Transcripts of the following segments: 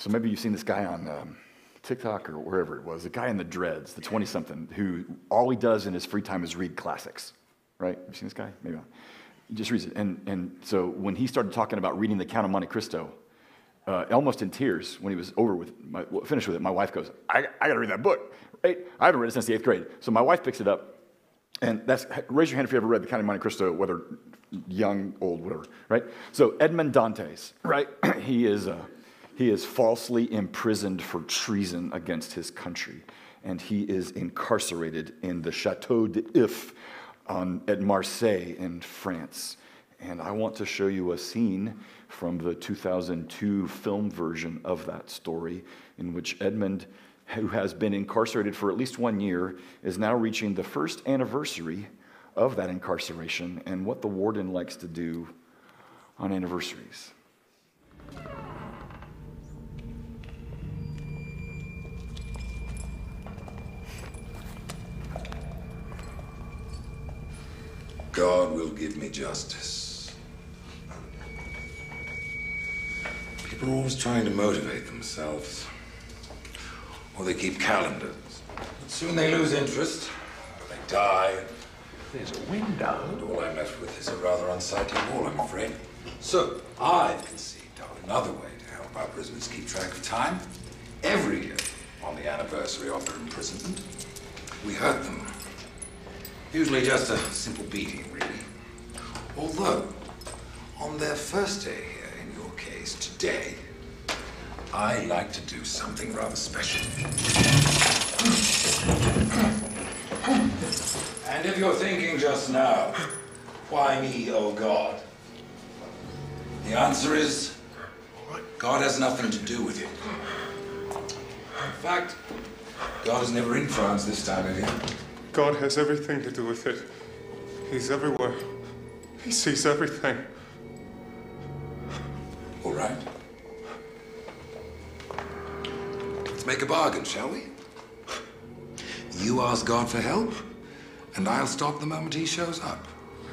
So maybe you've seen this guy on TikTok or wherever it was, the guy in the dreads, the 20-something, who all he does in his free time is read classics, right? Have you seen this guy? Maybe not. He just reads it. And so when he started talking about reading The Count of Monte Cristo, almost in tears when he was finished with it, my wife goes, I got to read that book, right? I haven't read it since the 8th grade. So my wife picks it up, and raise your hand if you ever read The Count of Monte Cristo, whether young, old, whatever, right? So Edmond Dantes, right? He is falsely imprisoned for treason against his country, and he is incarcerated in the Château d'If at Marseille in France. And I want to show you a scene from the 2002 film version of that story in which Edmond, who has been incarcerated for at least 1 year, is now reaching the first anniversary of that incarceration and what the warden likes to do on anniversaries. God will give me justice. People are always trying to motivate themselves. Or they keep calendars. But soon they lose interest. Or they die. There's a window. And all I'm left with is a rather unsightly wall, I'm afraid. So, I've conceived of another way to help our prisoners keep track of time. Every year, on the anniversary of their imprisonment, we hurt them. Usually just a simple beating, really. Although, on their first day here, in your case, today, I like to do something rather special. And if you're thinking just now, why me, oh God? The answer is, God has nothing to do with it. In fact, God is never in France this time of year. God has everything to do with it. He's everywhere. He sees everything. All right. Let's make a bargain, shall we? You ask God for help, and I'll stop the moment he shows up.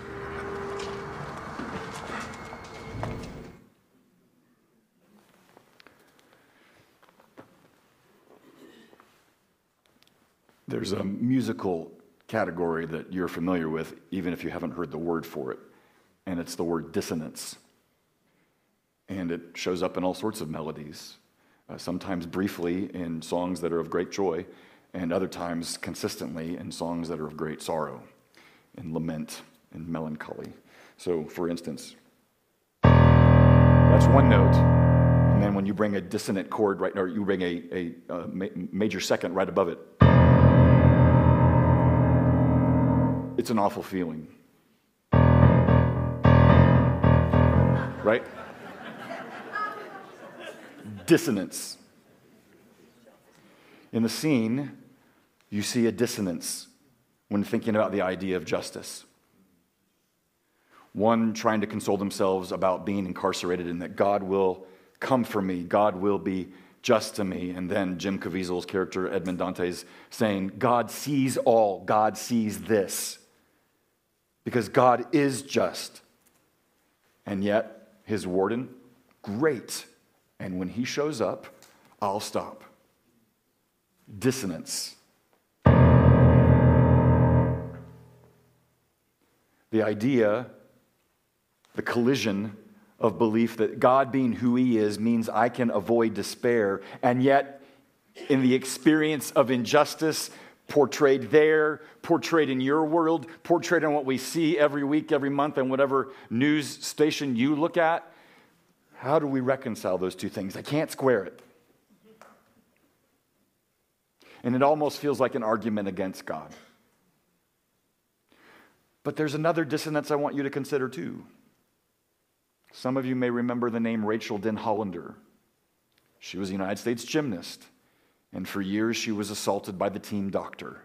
There's a musical category that you're familiar with, even if you haven't heard the word for it, and it's the word dissonance. And it shows up in all sorts of melodies, sometimes briefly in songs that are of great joy, and other times consistently in songs that are of great sorrow, and lament, and melancholy. So, for instance, that's one note, and then when you bring a dissonant chord, right, or you bring a major second right above it, it's an awful feeling. Right? Dissonance. In the scene, you see a dissonance when thinking about the idea of justice. One trying to console themselves about being incarcerated and that God will come for me, God will be just to me. And then Jim Caviezel's character, Edmond Dantes, saying, God sees all, God sees this. Because God is just. And yet, his warden, great. And when he shows up, I'll stop. Dissonance. The idea, the collision of belief that God being who he is means I can avoid despair. And yet, in the experience of injustice, portrayed there, portrayed in your world, portrayed on what we see every week, every month, and whatever news station you look at. How do we reconcile those two things? I can't square it. And it almost feels like an argument against God. But there's another dissonance I want you to consider too. Some of you may remember the name Rachel Den Hollander. She was a United States gymnast. And for years, she was assaulted by the team doctor.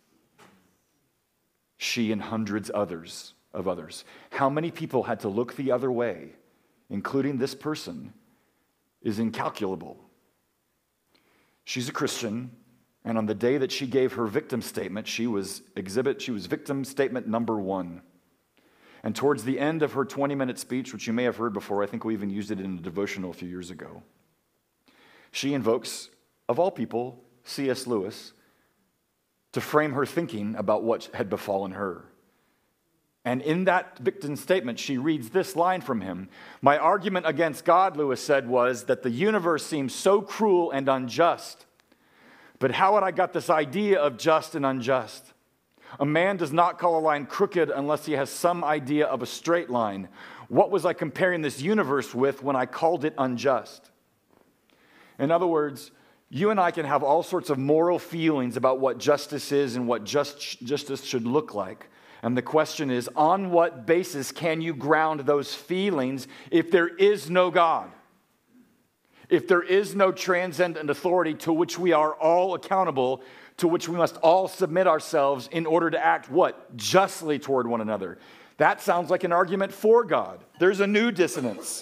She and hundreds of others. How many people had to look the other way, including this person, is incalculable. She's a Christian, and on the day that she gave her victim statement, she was victim statement number 1. And towards the end of her 20-minute speech, which you may have heard before, I think we even used it in a devotional a few years ago, she invokes, of all people, C.S. Lewis to frame her thinking about what had befallen her. And in that victim statement, she reads this line from him. "My argument against God," Lewis said, "was that the universe seems so cruel and unjust. But how had I got this idea of just and unjust? A man does not call a line crooked unless he has some idea of a straight line. What was I comparing this universe with when I called it unjust?" In other words, you and I can have all sorts of moral feelings about what justice is and what justice should look like. And the question is, on what basis can you ground those feelings if there is no God? If there is no transcendent authority to which we are all accountable, to which we must all submit ourselves in order to act what? Justly toward one another. That sounds like an argument for God. There's a new dissonance.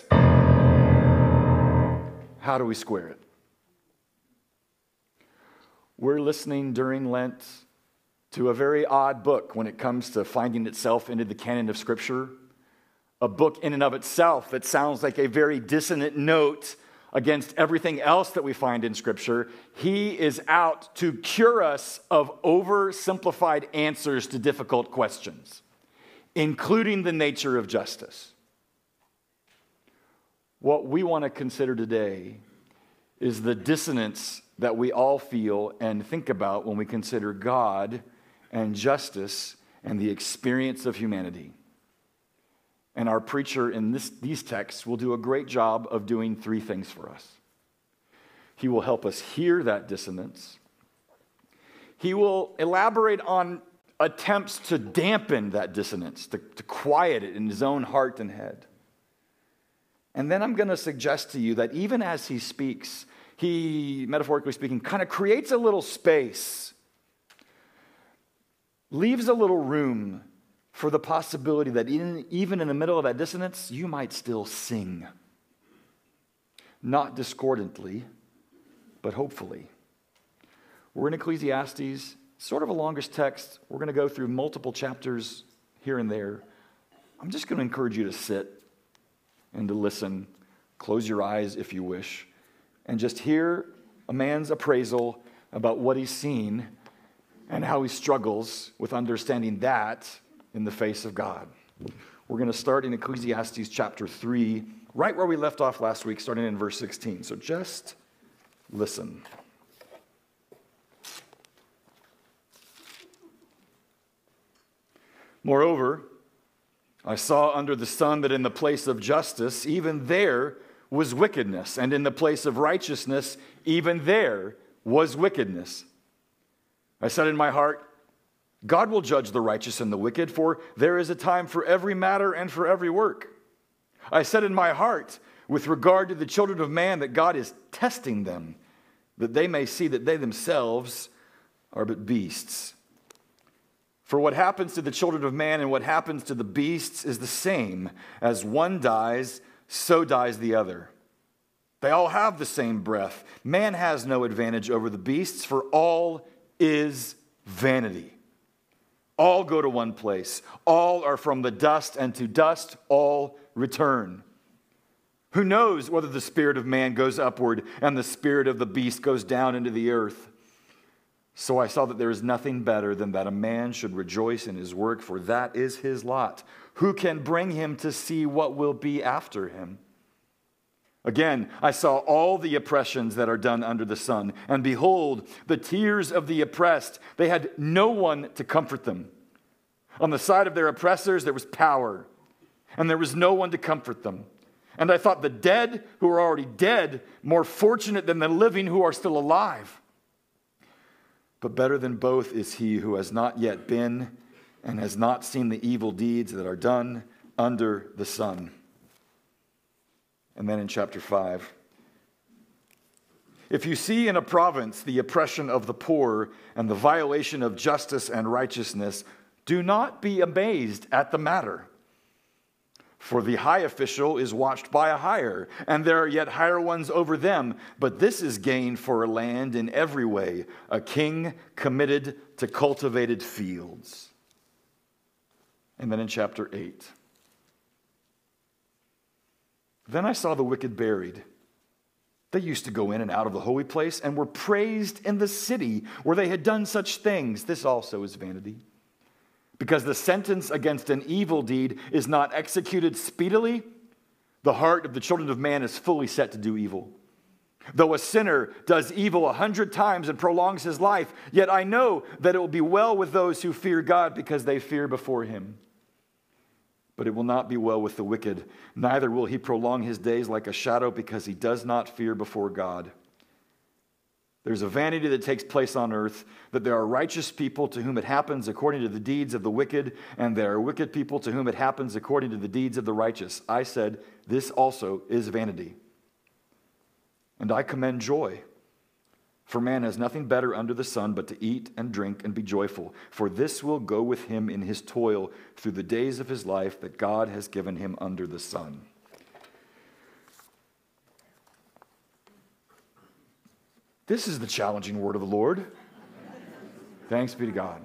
How do we square it? We're listening during Lent to a very odd book when it comes to finding itself into the canon of Scripture. A book in and of itself that sounds like a very dissonant note against everything else that we find in Scripture. He is out to cure us of oversimplified answers to difficult questions, including the nature of justice. What we want to consider today is the dissonance that we all feel and think about when we consider God and justice and the experience of humanity. And our preacher in these texts will do a great job of doing three things for us. He will help us hear that dissonance. He will elaborate on attempts to dampen that dissonance, to quiet it in his own heart and head. And then I'm going to suggest to you that even as he speaks, he, metaphorically speaking, kind of creates a little space, leaves a little room for the possibility that even in the middle of that dissonance, you might still sing. Not discordantly, but hopefully. We're in Ecclesiastes, sort of a longish text. We're going to go through multiple chapters here and there. I'm just going to encourage you to sit and to listen. Close your eyes if you wish, and just hear a man's appraisal about what he's seen and how he struggles with understanding that in the face of God. We're going to start in Ecclesiastes chapter 3, right where we left off last week, starting in verse 16. So just listen. Moreover, I saw under the sun that in the place of justice, even there was wickedness, and in the place of righteousness, even there was wickedness. I said in my heart, God will judge the righteous and the wicked, for there is a time for every matter and for every work. I said in my heart, with regard to the children of man, that God is testing them, that they may see that they themselves are but beasts. For what happens to the children of man and what happens to the beasts is the same. As one dies, so dies the other. They all have the same breath. Man has no advantage over the beasts, for all is vanity. All go to one place. All are from the dust, and to dust all return. Who knows whether the spirit of man goes upward and the spirit of the beast goes down into the earth? So I saw that there is nothing better than that a man should rejoice in his work, for that is his lot. Who can bring him to see what will be after him? Again, I saw all the oppressions that are done under the sun, and behold, the tears of the oppressed. They had no one to comfort them. On the side of their oppressors there was power, and there was no one to comfort them. And I thought the dead who are already dead more fortunate than the living who are still alive. But better than both is he who has not yet been and has not seen the evil deeds that are done under the sun. And then in chapter 5, if you see in a province the oppression of the poor and the violation of justice and righteousness, do not be amazed at the matter. For the high official is watched by a higher, and there are yet higher ones over them. But this is gain for a land in every way, a king committed to cultivated fields. And then in chapter 8, then I saw the wicked buried, They used to go in and out of the holy place and were praised in the city where they had done such things. This also is vanity. Because the sentence against an evil deed is not executed speedily, the heart of the children of man is fully set to do evil. Though a sinner does evil 100 times and prolongs his life, yet I know that it will be well with those who fear God because they fear before him. But it will not be well with the wicked, neither will he prolong his days like a shadow because he does not fear before God. There's a vanity that takes place on earth, that there are righteous people to whom it happens according to the deeds of the wicked, and there are wicked people to whom it happens according to the deeds of the righteous. I said, this also is vanity. And I commend joy. For man has nothing better under the sun but to eat and drink and be joyful. For this will go with him in his toil through the days of his life that God has given him under the sun. This is the challenging word of the Lord. Thanks be to God.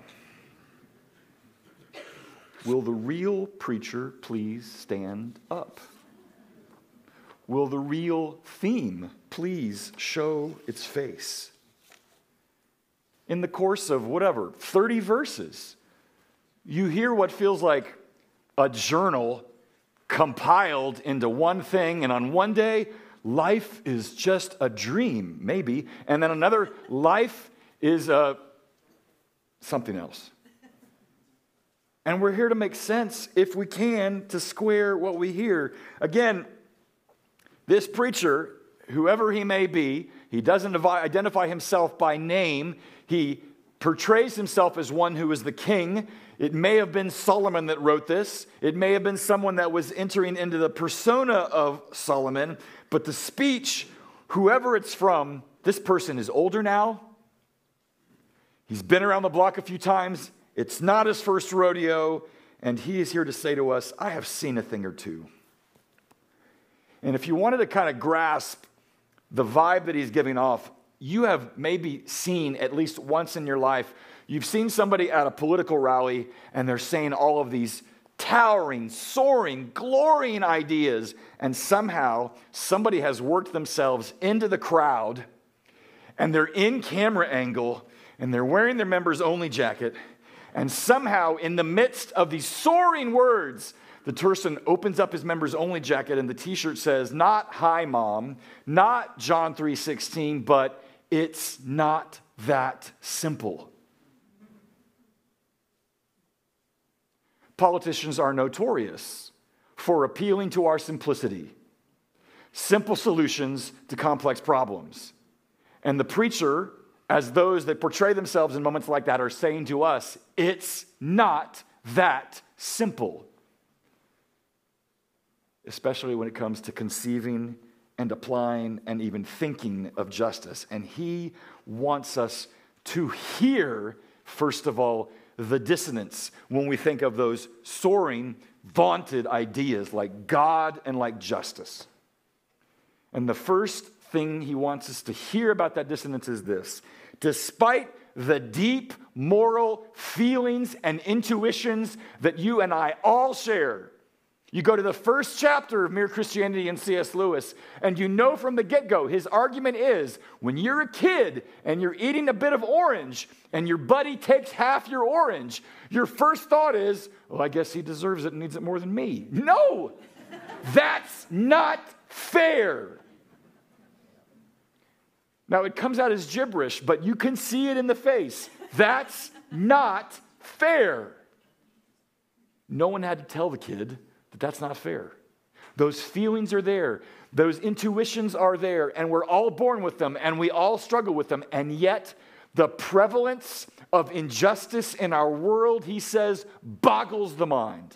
Will the real preacher please stand up? Will the real theme please show its face? In the course of 30 verses, you hear what feels like a journal compiled into one thing, and on one day, life is just a dream, maybe, and then another, life is something else. And we're here to make sense, if we can, to square what we hear. Again, this preacher, whoever he may be, he doesn't identify himself by name. He portrays himself as one who is the king. It may have been Solomon that wrote this. It may have been someone that was entering into the persona of Solomon. But the speech, whoever it's from, this person is older now. He's been around the block a few times. It's not his first rodeo. And he is here to say to us, I have seen a thing or two. And if you wanted to kind of grasp the vibe that he's giving off, you have maybe seen at least once in your life, you've seen somebody at a political rally and they're saying all of these towering, soaring, glorying ideas, and somehow somebody has worked themselves into the crowd and they're in camera angle and they're wearing their members only jacket, and somehow in the midst of these soaring words, the person opens up his members only jacket and the t-shirt says, not hi mom, not John 3:16, but it's not that simple. Politicians are notorious for appealing to our simplicity, simple solutions to complex problems. And the preacher, as those that portray themselves in moments like that, are saying to us, it's not that simple. Especially when it comes to conceiving and applying and even thinking of justice. And he wants us to hear, first of all, the dissonance when we think of those soaring, vaunted ideas like God and like justice. And the first thing he wants us to hear about that dissonance is this: despite the deep moral feelings and intuitions that you and I all share, you go to the first chapter of Mere Christianity in C.S. Lewis, and you know from the get-go, his argument is, when you're a kid and you're eating a bit of orange and your buddy takes half your orange, your first thought is, well, I guess he deserves it and needs it more than me. No, that's not fair. Now, it comes out as gibberish, but you can see it in the face. That's not fair. No one had to tell the kid that that's not fair. Those feelings are there. Those intuitions are there, and we're all born with them, and we all struggle with them. And yet, the prevalence of injustice in our world, he says, boggles the mind.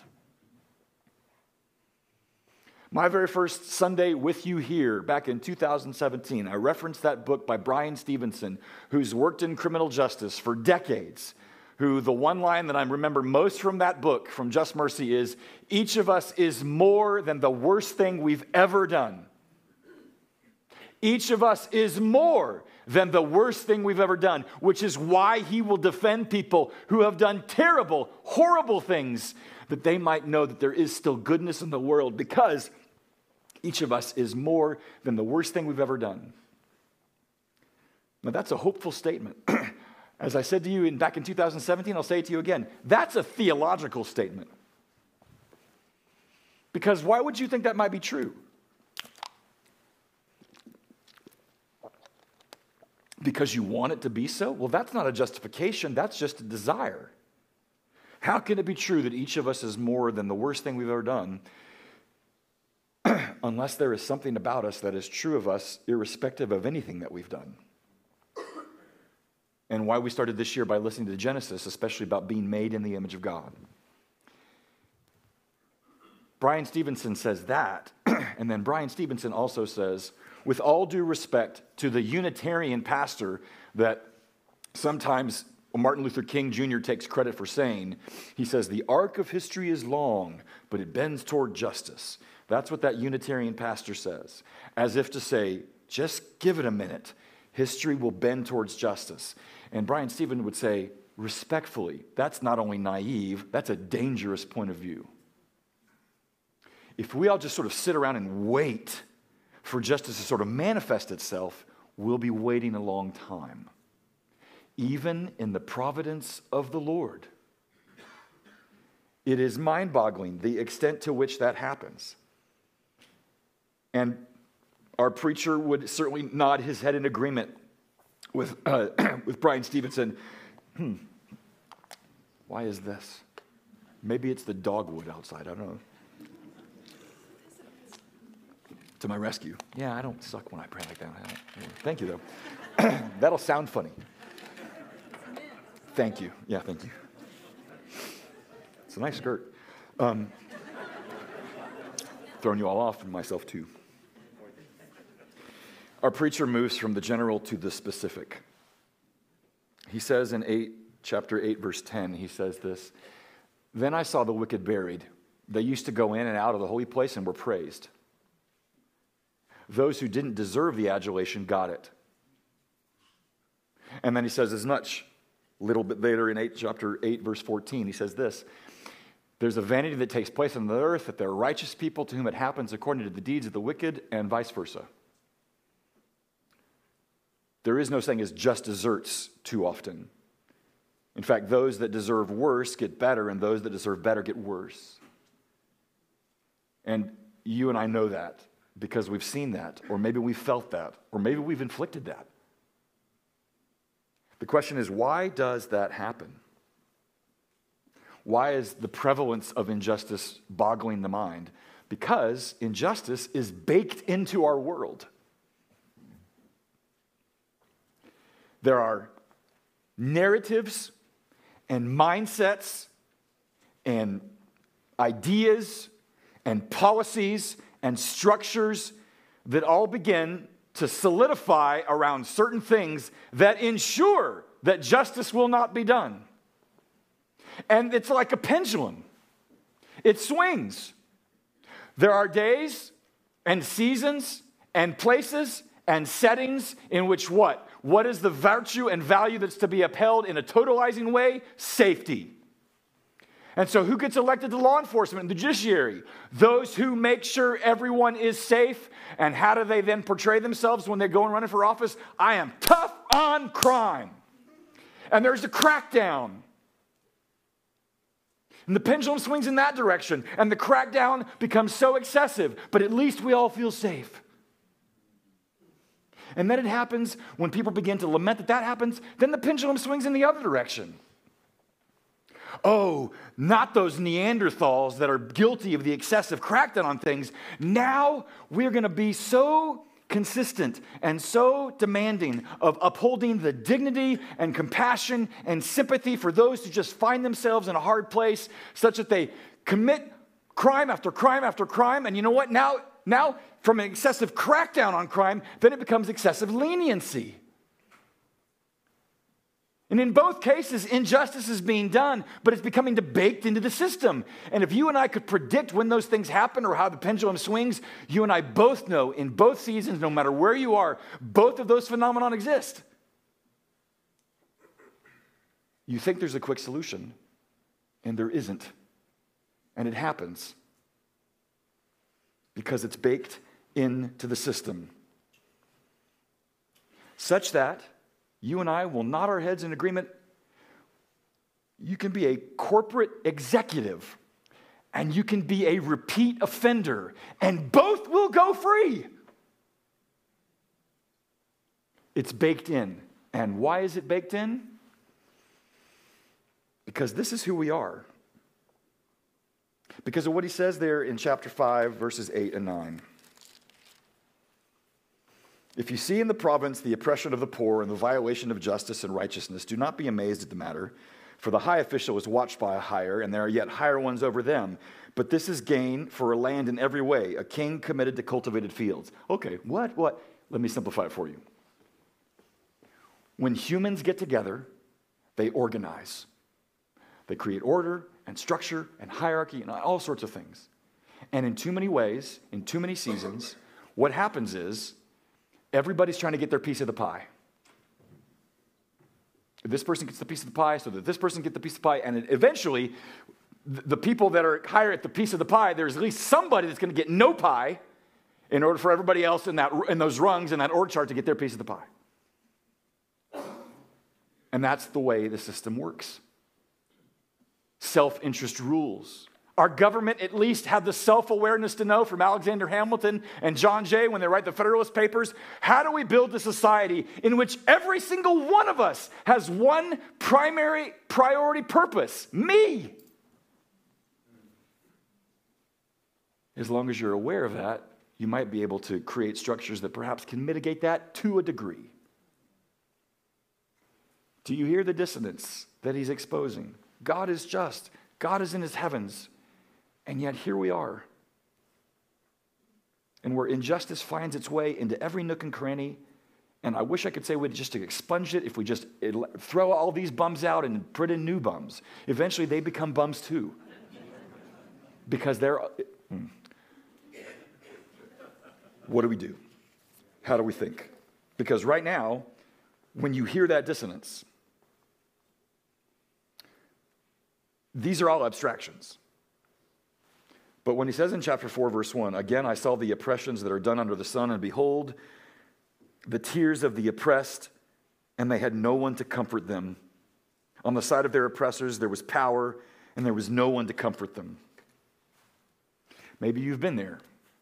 My very first Sunday with you here, back in 2017, I referenced that book by Brian Stevenson, who's worked in criminal justice for decades, who the one line that I remember most from that book, from Just Mercy, is, each of us is more than the worst thing we've ever done. Each of us is more than the worst thing we've ever done, which is why he will defend people who have done terrible, horrible things, that they might know that there is still goodness in the world, because Each of us is more than the worst thing we've ever done. Now, that's a hopeful statement. As I said to you back in 2017, I'll say it to you again. That's a theological statement. Because why would you think that might be true? Because you want it to be so? Well, that's not a justification. That's just a desire. How can it be true that each of us is more than the worst thing we've ever done unless there is something about us that is true of us irrespective of anything that we've done? And why we started this year by listening to Genesis, especially about being made in the image of God. Brian Stevenson says that, and then Brian Stevenson also says, with all due respect to the Unitarian pastor that sometimes Martin Luther King Jr. takes credit for saying, he says, the arc of history is long, but it bends toward justice. That's what that Unitarian pastor says, as if to say, just give it a minute. History will bend towards justice. And Brian Stevenson would say, respectfully, that's not only naive, that's a dangerous point of view. If we all just sort of sit around and wait for justice to sort of manifest itself, we'll be waiting a long time. Even in the providence of the Lord. It is mind-boggling the extent to which that happens. And our preacher would certainly nod his head in agreement with Brian Stevenson. Why is this? Maybe it's the dogwood outside, I don't know. To my rescue. Yeah, I don't suck when I pray like that. Thank you, though. That'll sound funny. Thank you. Yeah, thank you. It's a nice skirt. Throwing you all off and myself, too. Our preacher moves from the general to the specific. He says in chapter 8, verse 10, he says this, then I saw the wicked buried. They used to go in and out of the holy place and were praised. Those who didn't deserve the adulation got it. And then he says as much, a little bit later in chapter 8, verse 14, he says this, there's a vanity that takes place on the earth that there are righteous people to whom it happens according to the deeds of the wicked and vice versa. There is no saying as just deserts too often. In fact, those that deserve worse get better, and those that deserve better get worse. And you and I know that because we've seen that, or maybe we've felt that, or maybe we've inflicted that. The question is, why does that happen? Why is the prevalence of injustice boggling the mind? Because injustice is baked into our world. There are narratives and mindsets and ideas and policies and structures that all begin to solidify around certain things that ensure that justice will not be done. And it's like a pendulum. It swings. There are days and seasons and places and settings in which what? What is the virtue and value that's to be upheld in a totalizing way? Safety. And so who gets elected to law enforcement and the judiciary? Those who make sure everyone is safe. And how do they then portray themselves when they go and running for office? I am tough on crime. And there's a crackdown. And the pendulum swings in that direction. And the crackdown becomes so excessive. But at least we all feel safe. And then it happens when people begin to lament that happens. Then the pendulum swings in the other direction. Oh, not those Neanderthals that are guilty of the excessive crackdown on things. Now we're going to be so consistent and so demanding of upholding the dignity and compassion and sympathy for those who just find themselves in a hard place, such that they commit crime after crime after crime. And you know what? Now from an excessive crackdown on crime, then it becomes excessive leniency. And in both cases, injustice is being done, but it's becoming baked into the system. And if you and I could predict when those things happen or how the pendulum swings, you and I both know in both seasons, no matter where you are, both of those phenomena exist. You think there's a quick solution, and there isn't. And it happens because it's baked into the system, such that you and I will nod our heads in agreement. You can be a corporate executive and you can be a repeat offender, and both will go free. It's baked in. And why is it baked in? Because this is who we are. Because of what he says there in chapter 5, verses 8 and 9. If you see in the province the oppression of the poor and the violation of justice and righteousness, do not be amazed at the matter, for the high official is watched by a higher, and there are yet higher ones over them. But this is gain for a land in every way, a king committed to cultivated fields. Okay, what? Let me simplify it for you. When humans get together, they organize. They create order and structure and hierarchy and all sorts of things. And in too many ways, in too many seasons, what happens is everybody's trying to get their piece of the pie. This person gets the piece of the pie so that this person gets the piece of the pie, and eventually the people that are higher at the piece of the pie, there's at least somebody that's going to get no pie in order for everybody else in those rungs in that org chart to get their piece of the pie. And that's the way the system works. Self-interest rules. Our government at least had the self-awareness to know from Alexander Hamilton and John Jay when they write the Federalist Papers, how do we build a society in which every single one of us has one primary priority purpose? Me. As long as you're aware of that, you might be able to create structures that perhaps can mitigate that to a degree. Do you hear the dissonance that he's exposing? God is just. God is in his heavens. And yet here we are. And where injustice finds its way into every nook and cranny, and I wish I could say we'd just expunge it if we just throw all these bums out and put in new bums. Eventually they become bums too. Because they're... What do we do? How do we think? Because right now, when you hear that dissonance, these are all abstractions. But when he says in chapter 4, verse 1, again, I saw the oppressions that are done under the sun, and behold, the tears of the oppressed, and they had no one to comfort them. On the side of their oppressors, there was power, and there was no one to comfort them. Maybe you've been there.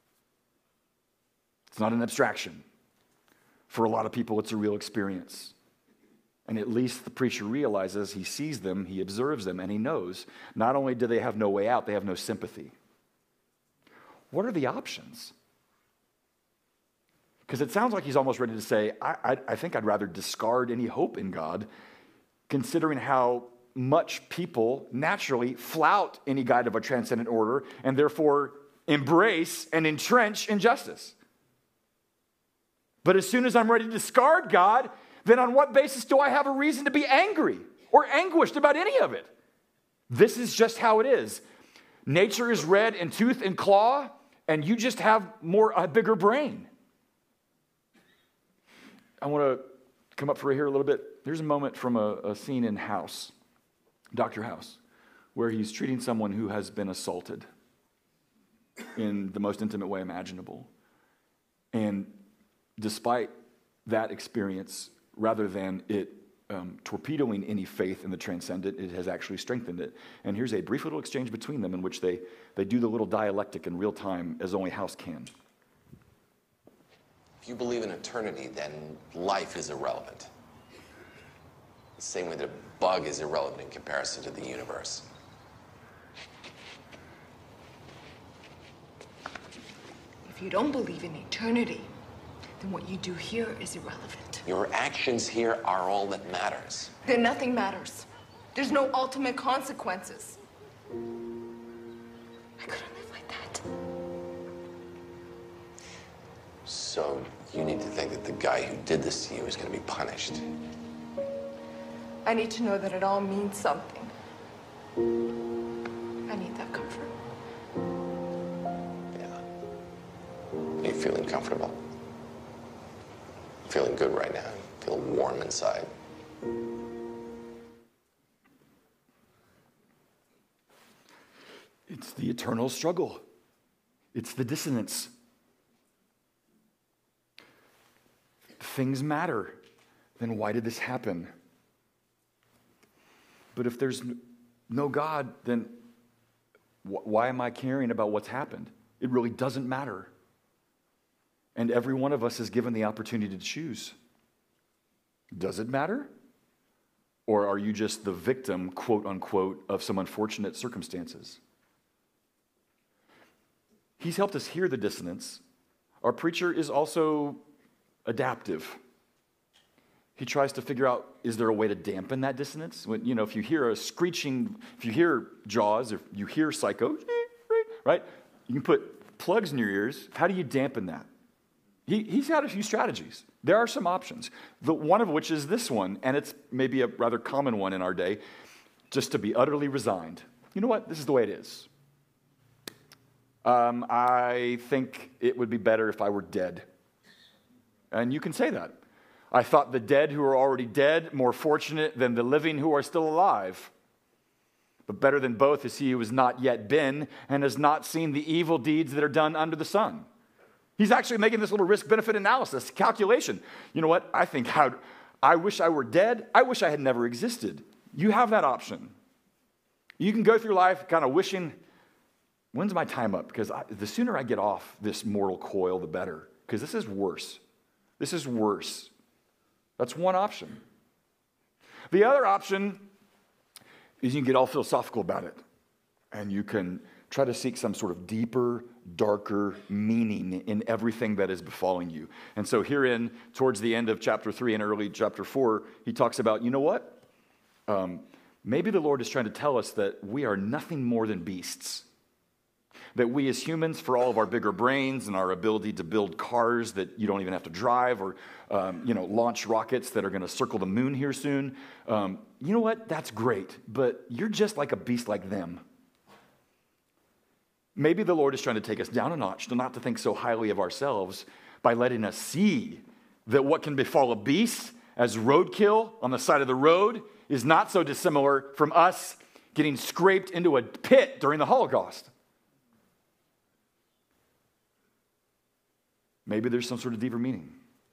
It's not an abstraction. For a lot of people, it's a real experience. And at least the preacher realizes he sees them, he observes them, and he knows not only do they have no way out, they have no sympathy. What are the options? Because it sounds like he's almost ready to say, I think I'd rather discard any hope in God, considering how much people naturally flout any guide of a transcendent order and therefore embrace and entrench injustice. But as soon as I'm ready to discard God, then on what basis do I have a reason to be angry or anguished about any of it? This is just how it is. Nature is red in tooth and claw, and you just have a bigger brain. I want to come up for here a little bit. There's a moment from a scene in House, Dr. House, where he's treating someone who has been assaulted in the most intimate way imaginable. And despite that experience, rather than it torpedoing any faith in the transcendent, it has actually strengthened it. And here's a brief little exchange between them in which they do the little dialectic in real time as only House can. If you believe in eternity, then life is irrelevant. The same way that a bug is irrelevant in comparison to the universe. If you don't believe in eternity, then what you do here is irrelevant. Your actions here are all that matters. Then nothing matters. There's no ultimate consequences. I couldn't live like that. So you need to think that the guy who did this to you is going to be punished. I need to know that it all means something. I need that comfort. Yeah. Are you feeling comfortable? Feeling good right now? Feel warm inside? It's the eternal struggle. It's the dissonance. things matter, then why did this happen? But if there's no God, then why am I caring about what's happened? It really doesn't matter. And every one of us is given the opportunity to choose. Does it matter? Or are you just the victim, quote unquote, of some unfortunate circumstances? He's helped us hear the dissonance. Our preacher is also adaptive. He tries to figure out, is there a way to dampen that dissonance? When, if you hear a screeching, if you hear Jaws, if you hear Psycho, right? You can put plugs in your ears. How do you dampen that? He's had a few strategies. There are some options. One of which is this one, and it's maybe a rather common one in our day, just to be utterly resigned. You know what? This is the way it is. I think it would be better if I were dead. And you can say that. I thought the dead who are already dead more fortunate than the living who are still alive. But better than both is he who has not yet been and has not seen the evil deeds that are done under the sun. He's actually making this little risk-benefit analysis, calculation. You know what? I think, I wish I were dead. I wish I had never existed. You have that option. You can go through life kind of wishing, when's my time up? Because the sooner I get off this mortal coil, the better. Because this is worse. This is worse. That's one option. The other option is you can get all philosophical about it. And you can try to seek some sort of deeper, darker meaning in everything that is befalling you. And so herein, towards the end of chapter 3 and early chapter 4, he talks about, you know what? Maybe the Lord is trying to tell us that we are nothing more than beasts. That we as humans, for all of our bigger brains and our ability to build cars that you don't even have to drive, or launch rockets that are going to circle the moon here soon, you know what? That's great, but you're just like a beast like them. Maybe the Lord is trying to take us down a notch, to not to think so highly of ourselves, by letting us see that what can befall a beast as roadkill on the side of the road is not so dissimilar from us getting scraped into a pit during the Holocaust. Maybe there's some sort of deeper meaning.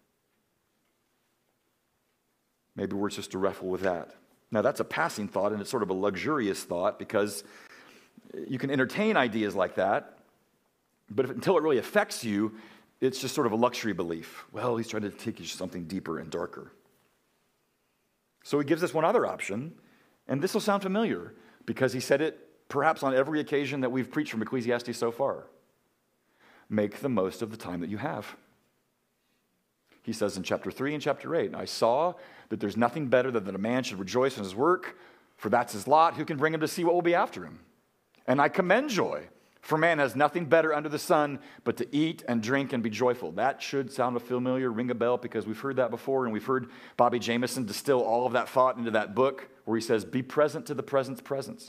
Maybe we're just to wrestle with that. Now, that's a passing thought, and it's sort of a luxurious thought, because you can entertain ideas like that, but until it really affects you, it's just sort of a luxury belief. Well, he's trying to take you to something deeper and darker. So he gives us one other option, and this will sound familiar, because he said it perhaps on every occasion that we've preached from Ecclesiastes so far. Make the most of the time that you have. He says in chapter 3 and chapter 8, I saw that there's nothing better than that a man should rejoice in his work, for that's his lot. Who can bring him to see what will be after him? And I commend joy, for man has nothing better under the sun but to eat and drink and be joyful. That should sound familiar, ring a bell, because we've heard that before, and we've heard Bobby Jameson distill all of that thought into that book where he says, be present to the present's presence.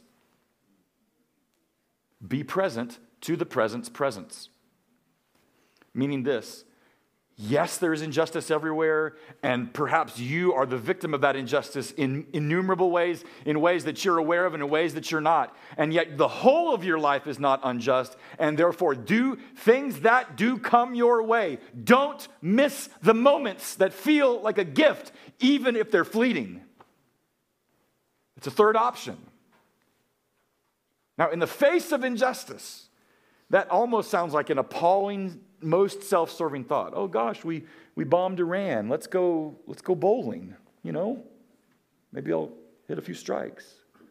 Be present to the present's presence. Meaning this, yes, there is injustice everywhere, and perhaps you are the victim of that injustice in innumerable ways, in ways that you're aware of and in ways that you're not. And yet the whole of your life is not unjust, and therefore do things that do come your way. Don't miss the moments that feel like a gift, even if they're fleeting. It's a third option. Now, in the face of injustice, that almost sounds like an appalling, most self-serving thought. Oh gosh, we bombed Iran. Let's go bowling, Maybe I'll hit a few strikes.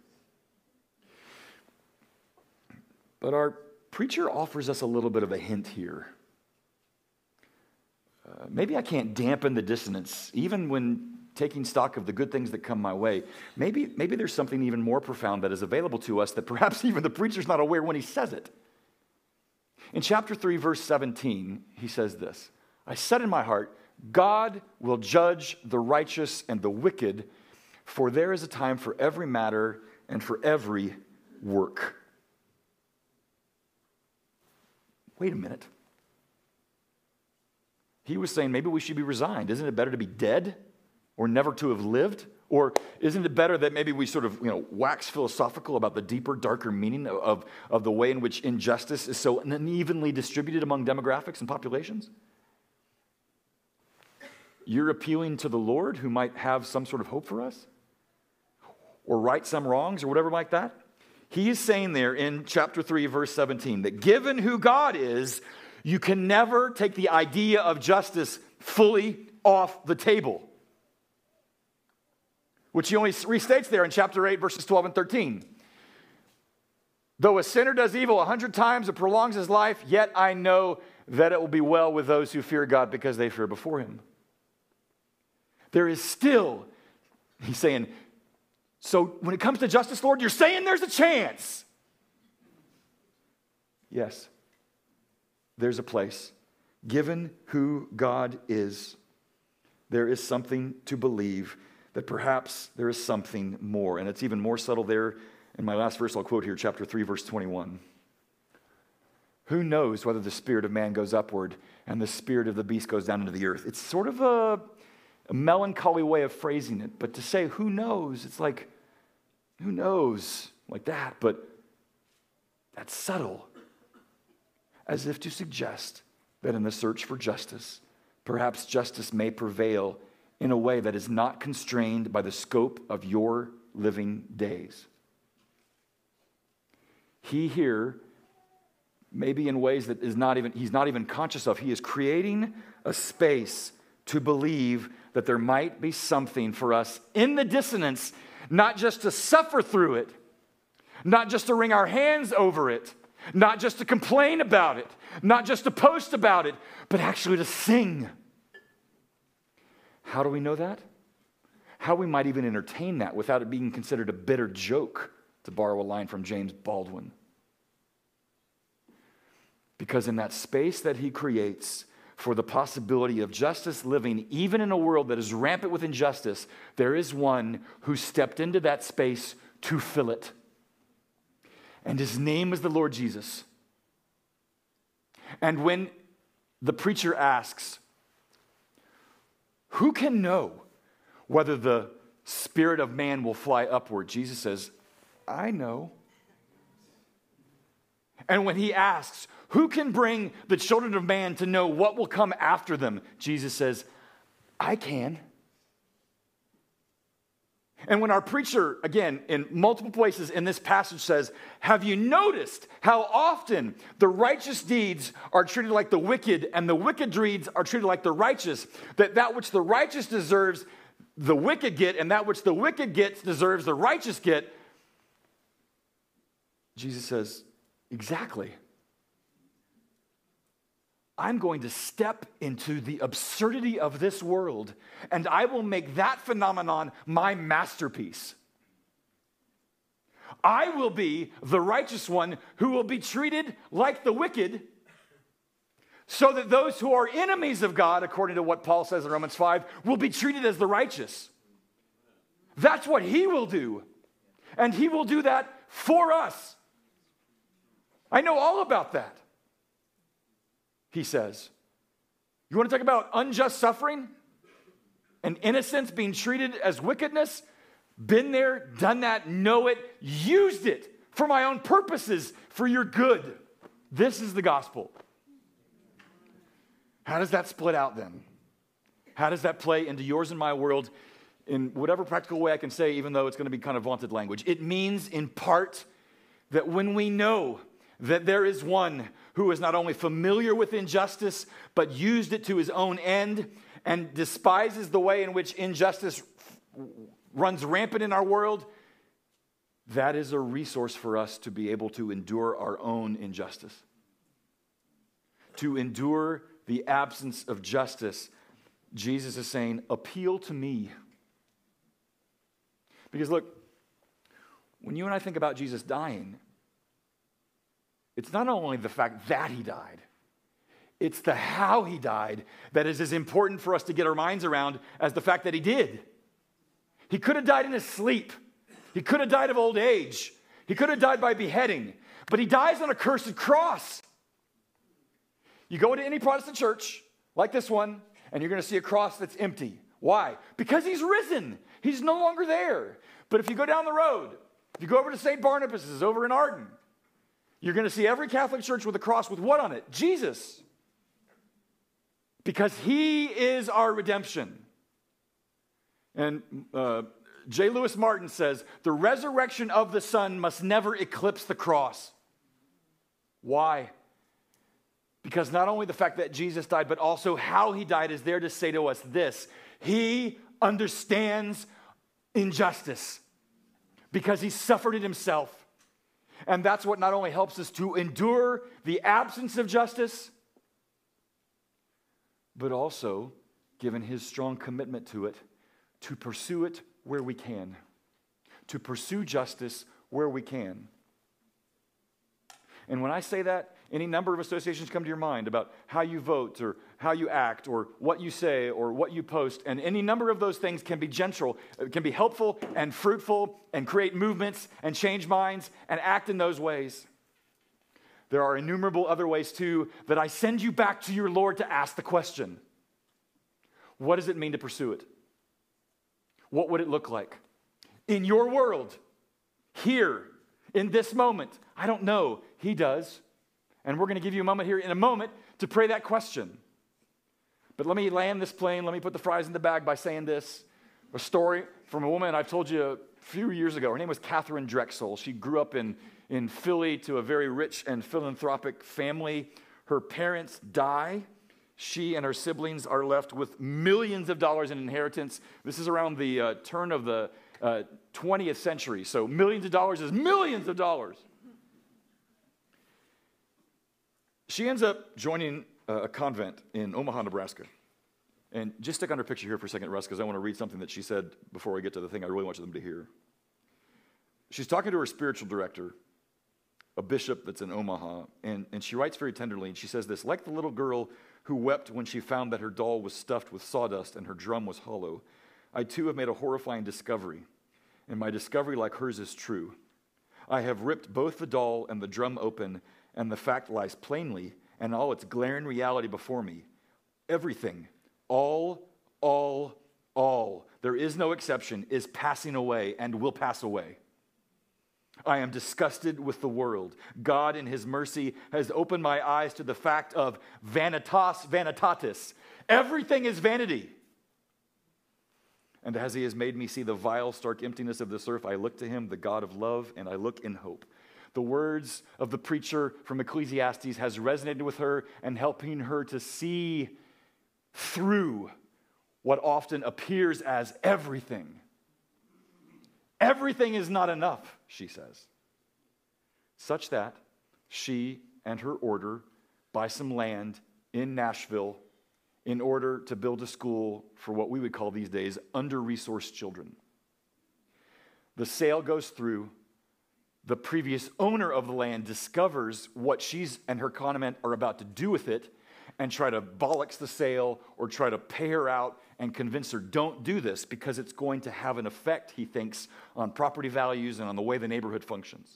But our preacher offers us a little bit of a hint here. Maybe I can't dampen the dissonance, even when taking stock of the good things that come my way. Maybe there's something even more profound that is available to us that perhaps even the preacher's not aware when he says it. In chapter 3, verse 17, he says this, I said in my heart, God will judge the righteous and the wicked, for there is a time for every matter and for every work. Wait a minute. He was saying maybe we should be resigned. Isn't it better to be dead or never to have lived? Or isn't it better that maybe we sort of, wax philosophical about the deeper, darker meaning of the way in which injustice is so unevenly distributed among demographics and populations? you're appealing to the Lord who might have some sort of hope for us or right some wrongs or whatever like that. He is saying there in chapter 3, verse 17, that given who God is, you can never take the idea of justice fully off the table. Which he only restates there in chapter 8, verses 12 and 13. Though a sinner does evil 100 times and prolongs his life, yet I know that it will be well with those who fear God because they fear before him. There is still, he's saying, so when it comes to justice, Lord, you're saying there's a chance. Yes, there's a place. Given who God is, there is something to believe that perhaps there is something more. And it's even more subtle there in my last verse I'll quote here, chapter 3, verse 21. Who knows whether the spirit of man goes upward and the spirit of the beast goes down into the earth? It's sort of a melancholy way of phrasing it, but to say who knows, it's like, who knows, like that, but that's subtle, as if to suggest that in the search for justice, perhaps justice may prevail in a way that is not constrained by the scope of your living days. He here, maybe in ways that he's not even conscious of, he is creating a space to believe that there might be something for us in the dissonance, not just to suffer through it, not just to wring our hands over it, not just to complain about it, not just to post about it, but actually to sing. How do we know that? How we might even entertain that without it being considered a bitter joke, to borrow a line from James Baldwin. Because in that space that he creates for the possibility of justice living, even in a world that is rampant with injustice, there is one who stepped into that space to fill it. And his name is the Lord Jesus. And when the preacher asks, who can know whether the spirit of man will fly upward? Jesus says, I know. And when he asks, who can bring the children of man to know what will come after them? Jesus says, I can. And when our preacher, again, in multiple places in this passage says, have you noticed how often the righteous deeds are treated like the wicked and the wicked deeds are treated like the righteous? That which the righteous deserves, the wicked get, and that which the wicked gets deserves the righteous get. Jesus says, exactly. I'm going to step into the absurdity of this world, and I will make that phenomenon my masterpiece. I will be the righteous one who will be treated like the wicked, so that those who are enemies of God, according to what Paul says in Romans 5, will be treated as the righteous. That's what he will do. And he will do that for us. I know all about that. He says, you want to talk about unjust suffering and innocence being treated as wickedness? Been there, done that, know it, used it for my own purposes, for your good. This is the gospel. How does that split out then? How does that play into yours and my world in whatever practical way I can say, even though it's going to be kind of vaunted language? It means in part that when we know that there is one who is not only familiar with injustice, but used it to his own end and despises the way in which injustice runs rampant in our world, that is a resource for us to be able to endure our own injustice. To endure the absence of justice, Jesus is saying, appeal to me. Because look, when you and I think about Jesus dying, it's not only the fact that he died, it's the how he died that is as important for us to get our minds around as the fact that he did. He could have died in his sleep. He could have died of old age. He could have died by beheading. But he dies on a cursed cross. You go into any Protestant church, like this one, and you're going to see a cross that's empty. Why? Because he's risen. He's no longer there. But if you go down the road, if you go over to St. Barnabas's over in Arden, you're going to see every Catholic church with a cross with what on it? Jesus. because he is our redemption. And J. Lewis Martin says, the resurrection of the Son must never eclipse the cross. Why? Because not only the fact that Jesus died, but also how he died is there to say to us this: he understands injustice because he suffered it himself. And that's what not only helps us to endure the absence of justice, but also, given his strong commitment to it, to pursue it where we can, to pursue justice where we can. And when I say that, any number of associations come to your mind about how you vote or how you act or what you say or what you post. And any number of those things can be can be helpful and fruitful and create movements and change minds and act in those ways. There are innumerable other ways too that I send you back to your Lord to ask the question: what does it mean to pursue it? What would it look like? In your world, here, in this moment, I don't know. He does. And we're going to give you a moment here in a moment to pray that question. But let me land this plane. Let me put the fries in the bag by saying this. A story from a woman I've told you a few years ago. Her name was Catherine Drexel. She grew up in Philly to a very rich and philanthropic family. Her parents die. She and her siblings are left with millions of dollars in inheritance. This is around the turn of the 20th century. So millions of dollars is millions of dollars. She ends up joining a convent in Omaha, Nebraska. And just stick on her picture here for a second, Russ, because I want to read something that she said before I get to the thing I really want them to hear. She's talking to her spiritual director, a bishop that's in Omaha, and she writes very tenderly, and she says this: like the little girl who wept when she found that her doll was stuffed with sawdust and her drum was hollow, I too have made a horrifying discovery, and my discovery, like hers, is true. I have ripped both the doll and the drum open, and the fact lies plainly and all its glaring reality before me. Everything, all, there is no exception, is passing away and will pass away. I am disgusted with the world. God, in his mercy, has opened my eyes to the fact of vanitas vanitatis. Everything is vanity. And as he has made me see the vile, stark emptiness of this earth, I look to him, the God of love, and I look in hope. The words of the preacher from Ecclesiastes has resonated with her and helping her to see through what often appears as everything. Everything is not enough, she says, such that she and her order buy some land in Nashville in order to build a school for what we would call these days under-resourced children. The sale goes through. The previous owner of the land discovers what she's and her convent are about to do with it and try to bollocks the sale or try to pay her out and convince her, don't do this because it's going to have an effect, he thinks, on property values and on the way the neighborhood functions.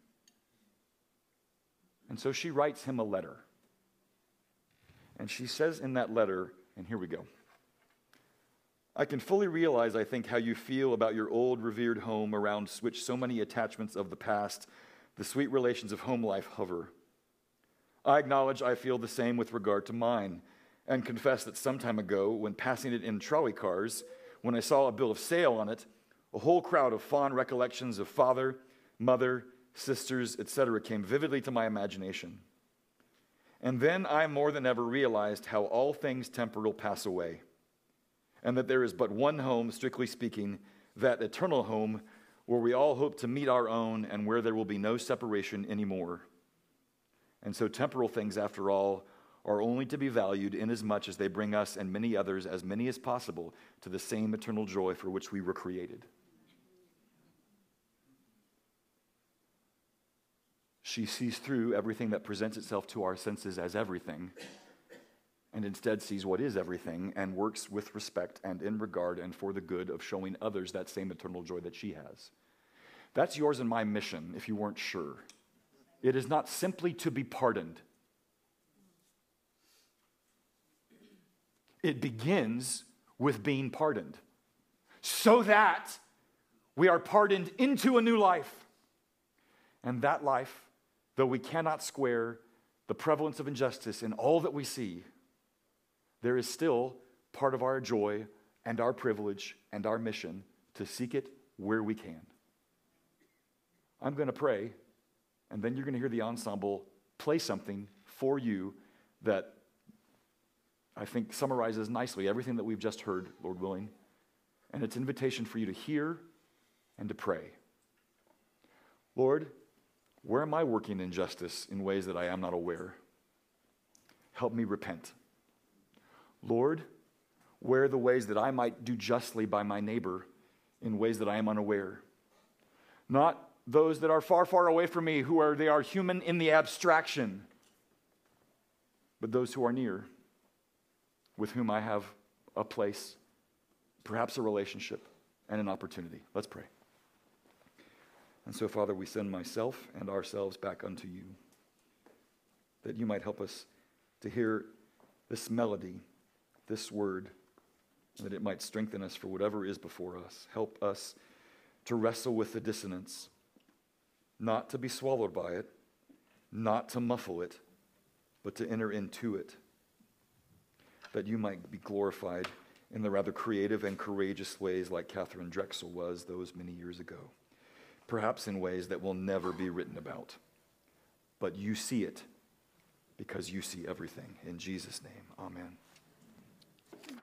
And so she writes him a letter. And she says in that letter, and here we go: I can fully realize, I think, how you feel about your old revered home around which so many attachments of the past, the sweet relations of home life hover. I acknowledge I feel the same with regard to mine, and confess that some time ago, when passing it in trolley cars, when I saw a bill of sale on it, a whole crowd of fond recollections of father, mother, sisters, etc. came vividly to my imagination. And then I more than ever realized how all things temporal pass away, and that there is but one home, strictly speaking, that eternal home where we all hope to meet our own and where there will be no separation anymore. And so temporal things, after all, are only to be valued inasmuch as they bring us and many others, as many as possible, to the same eternal joy for which we were created. She sees through everything that presents itself to our senses as everything, and instead sees what is everything and works with respect and in regard and for the good of showing others that same eternal joy that she has. That's yours and my mission, if you weren't sure. It is not simply to be pardoned. It begins with being pardoned, so that we are pardoned into a new life. And that life, though we cannot square the prevalence of injustice in all that we see, there is still part of our joy and our privilege and our mission to seek it where we can. I'm going to pray, and then you're going to hear the ensemble play something for you that I think summarizes nicely everything that we've just heard, Lord willing. And it's an invitation for you to hear and to pray. Lord, where am I working injustice in ways that I am not aware? Help me repent. Lord, where are the ways that I might do justly by my neighbor in ways that I am unaware? Not those that are far, far away from me, they are human in the abstraction, but those who are near, with whom I have a place, perhaps a relationship, and an opportunity. Let's pray. And so, Father, we send myself and ourselves back unto you, that you might help us to hear this melody, this word, and that it might strengthen us for whatever is before us. Help us to wrestle with the dissonance, not to be swallowed by it, not to muffle it, but to enter into it, that you might be glorified in the rather creative and courageous ways like Catherine Drexel was those many years ago, perhaps in ways that will never be written about. But you see it because you see everything. In Jesus' name, amen.